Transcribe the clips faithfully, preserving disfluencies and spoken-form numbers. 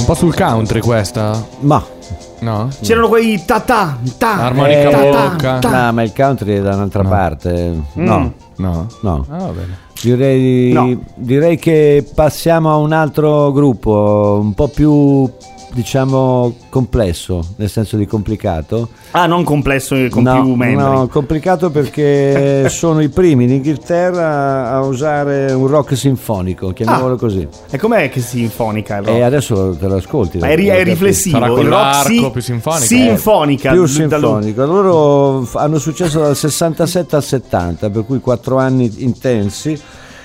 Un po' sul country questa? Ma no? C'erano quei ta ta ta armonica eh, bocca. No, ma il country è da un'altra No. parte. No, Mm. No. no. Ah, va bene. Direi, No. direi che passiamo a un altro gruppo un po' più, diciamo, complesso, nel senso di complicato. Ah, non complesso con no, più membri. no, complicato perché sono i primi in Inghilterra a usare un rock sinfonico, chiamiamolo Ah. così. E com'è che si infonica il rock? E adesso te lo ascolti. Ma è, ri- è riflessivo. Sarà con il rock l'arco si- più sinfonica. Sinfonica. Più d- dallo- sinfonico. Loro f- hanno successo dal sessantasette al settanta, per cui quattro anni intensi.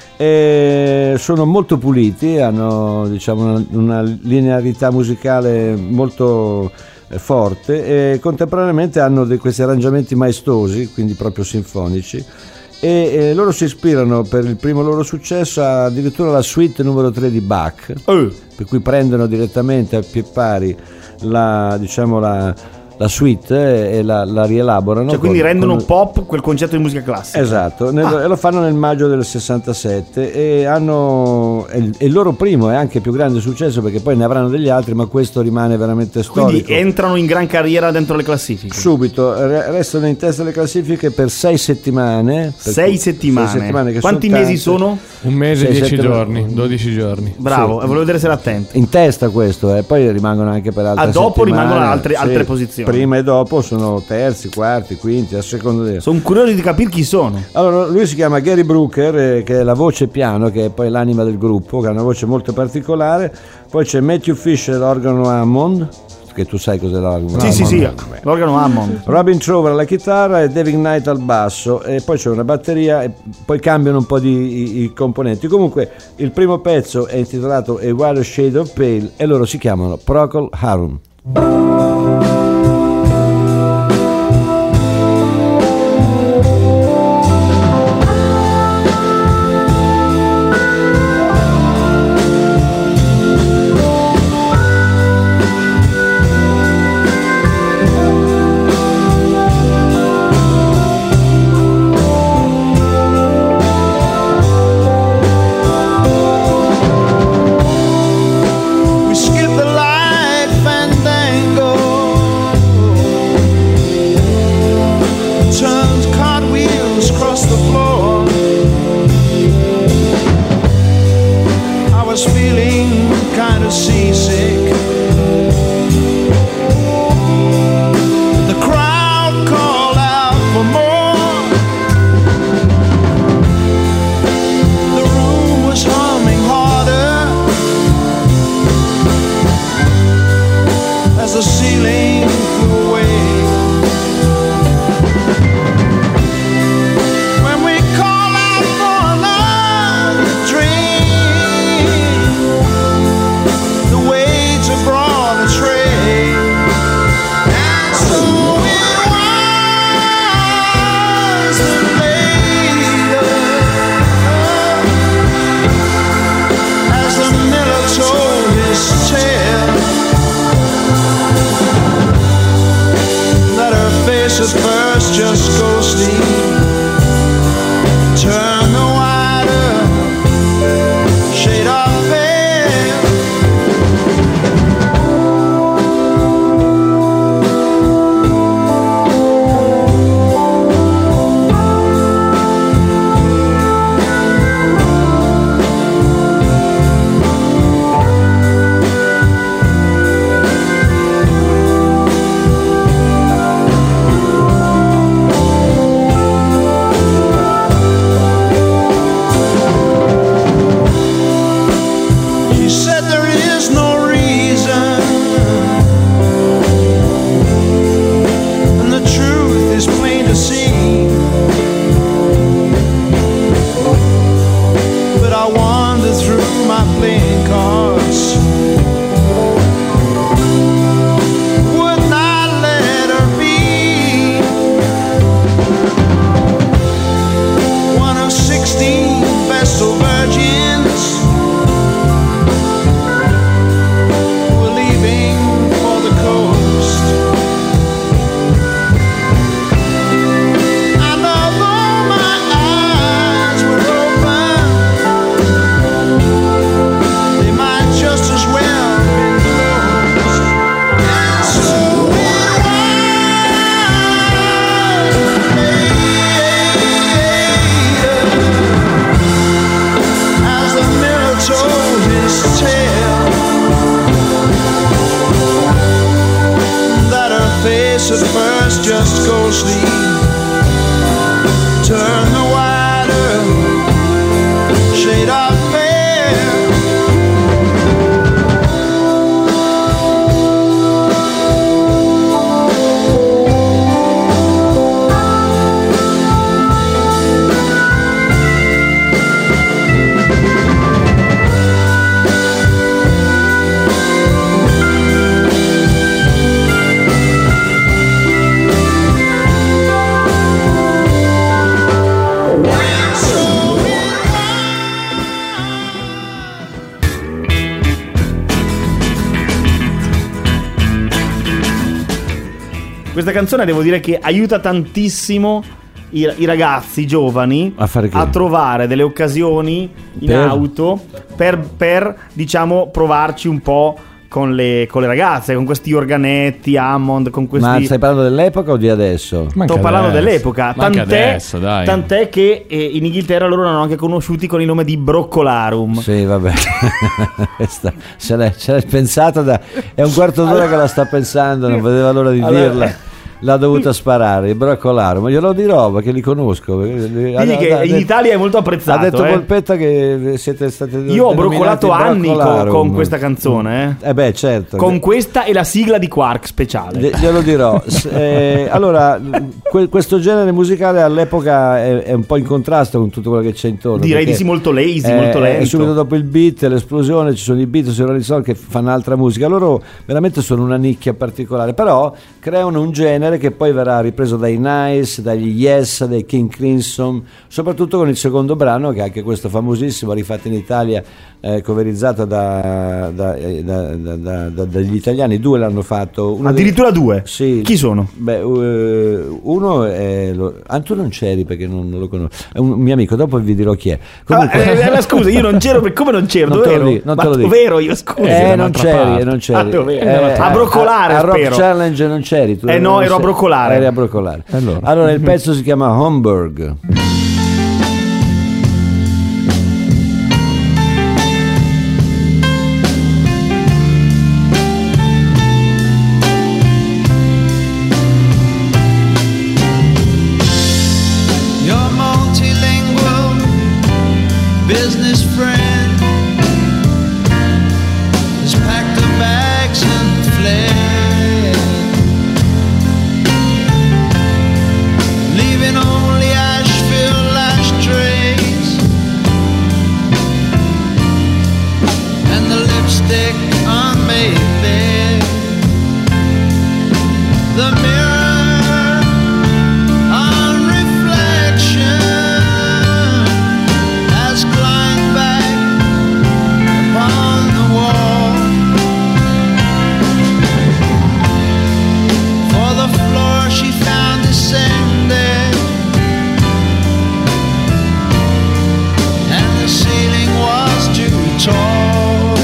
E sono molto puliti, hanno, diciamo, una, una linearità musicale molto eh, forte e contemporaneamente hanno de- questi arrangiamenti maestosi, quindi proprio sinfonici. E eh, loro si ispirano per il primo loro successo a- addirittura alla suite numero tre di Bach, Eh, per cui prendono direttamente a pie pari la, diciamo, la, la suite e la, la rielaborano. cioè, quindi con- rendono con- pop quel concetto di musica classica. Esatto, nel- Ah. e lo fanno nel maggio del sessantasette e hanno è il, è il loro primo e anche più grande successo, perché poi ne avranno degli altri, ma questo rimane veramente Quindi storico. entrano in gran carriera dentro le classifiche. Subito re- restano in testa alle classifiche per sei settimane. per Sei cui- settimane. sei settimane che Quanti sono mesi tante. sono? Un mese, Sei, dieci sette, giorni, no. dodici giorni. Bravo, Sì. e volevo vedere se era attento. In testa questo, e poi rimangono anche per altre Ah, dopo settimane. rimangono altre- Sì, altre posizioni. Prima e dopo sono terzi, quarti, quinti, a seconda di... Sono curioso di capire chi sono. Allora, lui si chiama Gary Brooker, eh, che è la voce piano, che è poi l'anima del gruppo, che ha una voce molto particolare. Poi c'è Matthew Fisher, l'organo Hammond, che tu sai cos'è l'organo. Sì, sì, sì, Hammond. l'organo Hammond. Robin Trower alla chitarra e David Knight al basso, e poi c'è una batteria e poi cambiano un po' di i, i componenti. Comunque il primo pezzo è intitolato A Wider Shade of Pale e loro si chiamano Procol Harum. We skip the light fandango just tell that her face at first just goes sleep. Turn the wider shade of pale. Questa canzone devo dire che aiuta tantissimo i, i ragazzi i giovani A fare che? a trovare delle occasioni in Per? auto per, per diciamo provarci un po' con le, con le ragazze, con questi organetti Hammond, con questi... Ma stai parlando dell'epoca o di adesso? Ma anche Sto parlando adesso. dell'epoca, Ma anche tant'è, adesso, dai. tant'è che eh, in Inghilterra loro l'hanno anche conosciuti con il nome di Broccolarum. Sì, vabbè. Questa ce l'hai, ce l'hai pensata da... È un quarto d'ora che la sta pensando, non vedeva l'ora di Allora- dirla. L'ha dovuta sparare, il Broccolaro, ma glielo dirò perché li conosco. Quindi che in Italia è molto apprezzato. Ha detto eh. Polpetta che siete stati Io ho broccolato anni con, Broccolarum. con questa canzone, eh. Eh beh, certo. Con questa e la sigla di Quark speciale. Gli- Glielo dirò. S- eh, allora, que- questo genere musicale all'epoca è, è un po' in contrasto con tutto quello che c'è intorno. Direi perché di sì, molto lazy, è- molto lento. È subito dopo il beat, l'esplosione, ci sono i Beatles e i Rolling Stones che fanno altra musica. Loro veramente sono una nicchia particolare, però creano un genere che poi verrà ripreso dai Nice, dagli Yes, dai King Crimson, soprattutto con il secondo brano, che è anche questo famosissimo, rifatto in Italia, eh, coverizzato da, da- eh, da- da- da- da- dagli italiani. Due l'hanno fatto. Uno dei- Addirittura due? Sì. Chi sono? Beh, eh, uno è lo, ah, tu non c'eri perché non, non lo conosco, è un mio amico, dopo vi dirò chi è. Comunque, Ah, eh, eh, scusa, io non c'ero, per come non c'ero? Non Dove te lo ero? dico, non Ma te lo dico. dove ero io, scusa? eh, non un'altra c'eri, parte. non c'eri. Ah, dove? Eh, A broccolare, a, a Rock spero. Challenge non c'eri. Tu Eh, no, non ero a sei- broccolare. Eri a broccolare. Allora. Allora, il pezzo si chiama Homburg. Your multilingual business friend has packed her bags and fled, leaving only Asheville ashtrays and the lipstick on Mayfair. The mirror on reflection has climbed back upon the wall, for the floor she found descended, and the ceiling was too tall.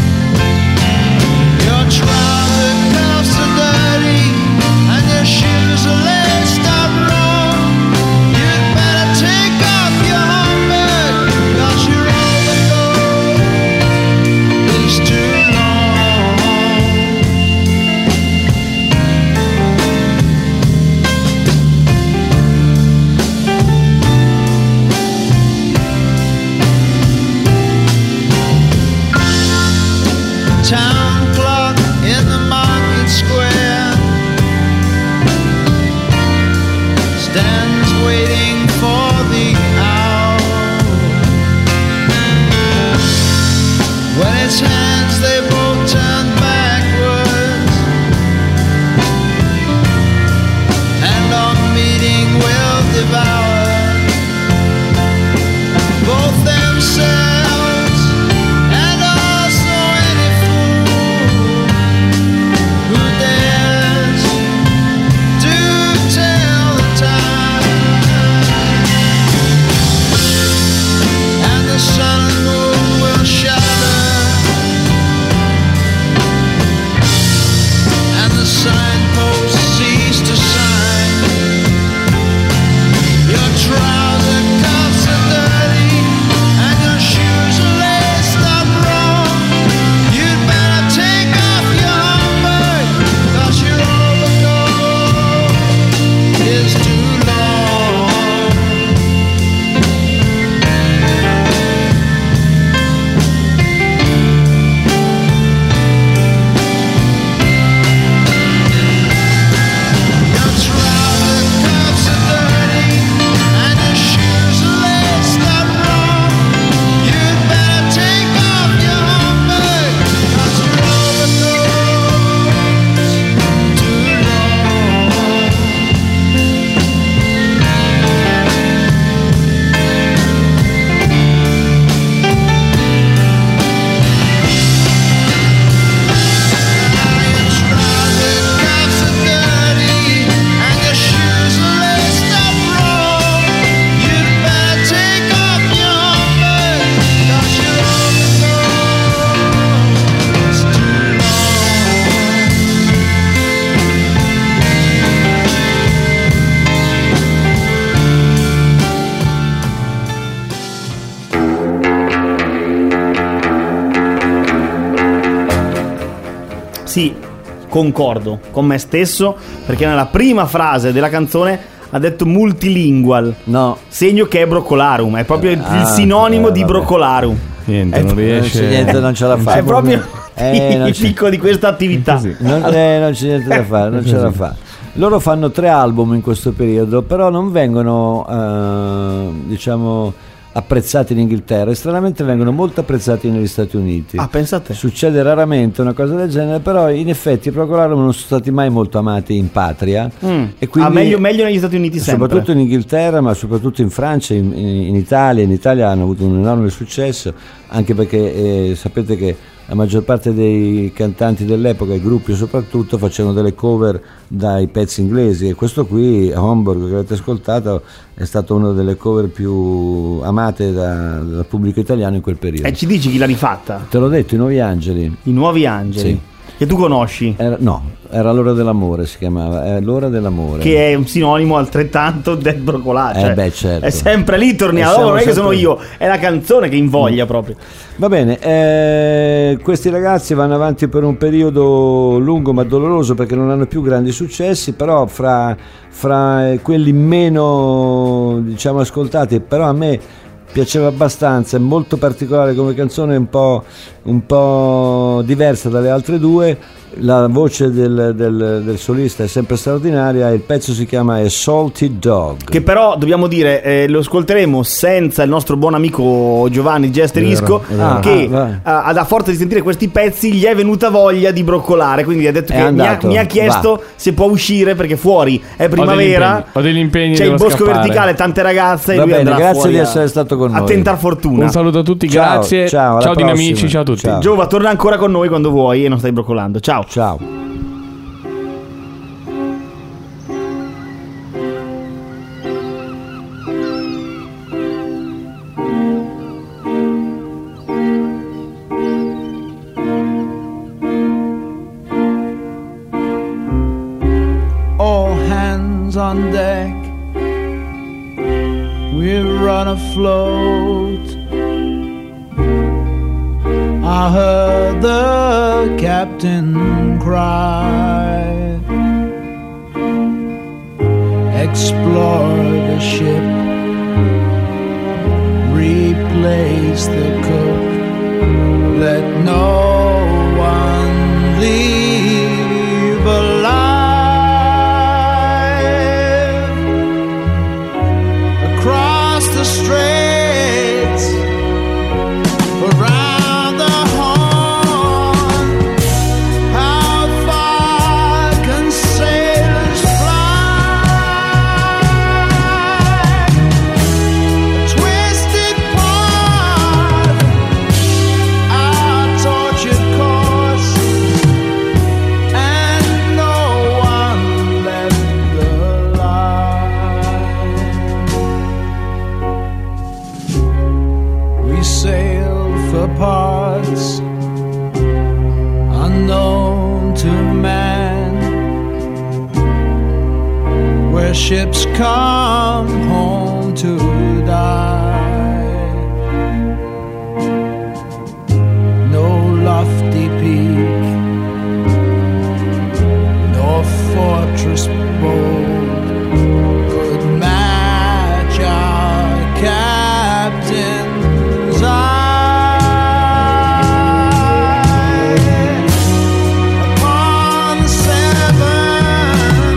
Your trouser cuffs are dirty and your shoes are laced up wrong. You'd better take off your Hummer, 'cause your overcoat is too long. Town clock in the market square stands waiting for the hour. When its hands they both turn backwards, and our meeting will devour both themselves and also any fool Sì, concordo con me stesso, perché nella prima frase della canzone ha detto multilingual. No. Segno che è broccolarum, è proprio il, Ah, il sinonimo eh, di vabbè. broccolarum. Niente, È- non Non riesce. c'è niente, non ce la fa. È proprio Eh, non c'è- tipico di questa attività. Così. Non, eh, non c'è niente da fare, non ce la fa. Loro fanno tre album in questo periodo, però non vengono, eh, diciamo, apprezzati in Inghilterra e stranamente vengono molto apprezzati negli Stati Uniti. Ah, pensate. Succede raramente una cosa del genere, però in effetti i Procolarum non sono stati mai molto amati in patria. Mm. E quindi, Ah, meglio, meglio negli Stati Uniti sempre. soprattutto in Inghilterra, ma soprattutto in Francia, in, in Italia. In Italia hanno avuto un enorme successo, anche perché eh, sapete che la maggior parte dei cantanti dell'epoca, i gruppi soprattutto, facevano delle cover dai pezzi inglesi, e questo qui, Homburg, che avete ascoltato, è stata una delle cover più amate da- dal pubblico italiano in quel periodo. E ci dici chi l'ha rifatta? Te l'ho detto, I Nuovi Angeli. I Nuovi Angeli. Sì. Che tu conosci. Era- no, era L'ora dell'amore, si chiamava, è L'ora dell'amore. Che è un sinonimo altrettanto del broccolato. Eh cioè, beh, certo. È sempre lì, torniamo. E siamo non è che sono sempre- io, è la canzone che invoglia proprio. Va bene, eh, questi ragazzi vanno avanti per un periodo lungo ma doloroso, perché non hanno più grandi successi, però fra, fra quelli meno, diciamo, ascoltati, però a me piaceva abbastanza, è molto particolare come canzone, un po', un po' diversa dalle altre due. La voce del, del, del solista è sempre straordinaria, il pezzo si chiama A Salty Dog. Che però dobbiamo dire, eh, lo ascolteremo senza il nostro buon amico Giovanni Gesterisco, Vero, vero. che Ah, eh, a forza di sentire questi pezzi gli è venuta voglia di broccolare, quindi ha detto È che mi ha, andato, mi ha chiesto va. se può uscire, perché fuori è primavera, impegni, ho degli impegni, c'è il devo bosco scappare. verticale, tante ragazze, e Va lui bene, andrà grazie fuori di a- essere stato con a noi. tentar fortuna. Un saluto a tutti, Ciao, grazie. ciao, alla dinamici, prossima. ciao a tutti. Ciao. Giova, torna ancora con noi quando vuoi e non stai broccolando. Ciao. Ciao. All hands on deck, we'll run afloat. I heard the captain cry, explore the ship, replace the cook, let no one leave alive. Across the straits, around the horn, how far can sailors fly? A twisted path, our tortured course, and no one left alive. We sail for parts unknown to man, where ships come home to die. No lofty peak, nor fortress bold could match our captain's eye. Upon the seven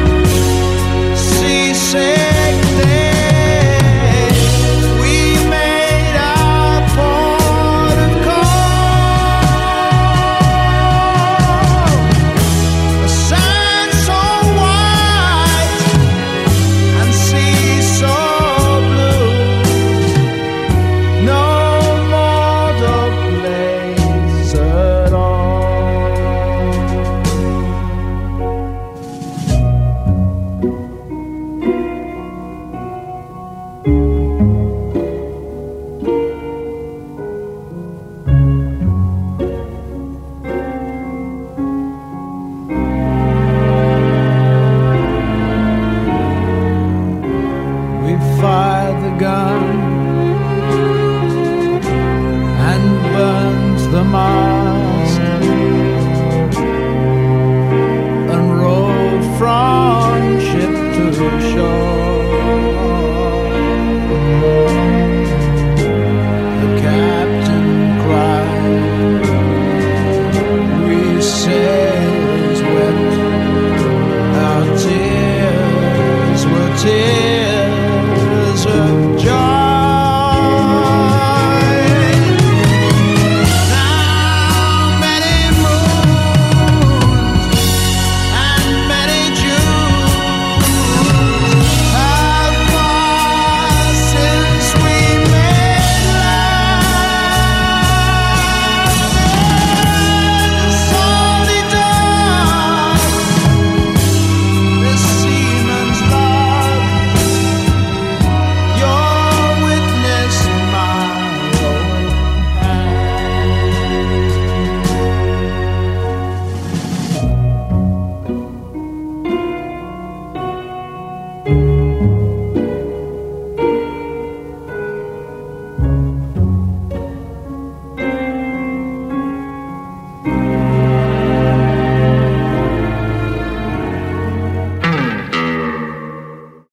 seasick days, we made our port of call. A sand so white and sea so blue, no mortal place at all. We fired the gun and burnt the mark.